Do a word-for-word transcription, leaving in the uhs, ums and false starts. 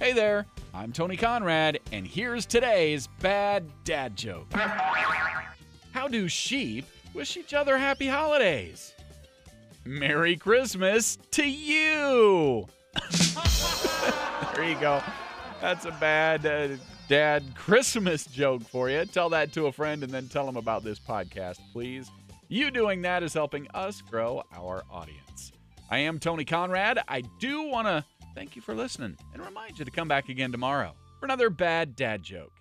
Hey there, I'm Tony Conrad, and here's today's bad dad joke. How do sheep wish each other happy holidays? Merry Christmas to you! There you go. That's a bad uh, dad Christmas joke for you. Tell that to a friend and then tell them about this podcast, please. You doing that is helping us grow our audience. I am Tony Conrad. I do want to thank you for listening and remind you to come back again tomorrow for another bad dad joke.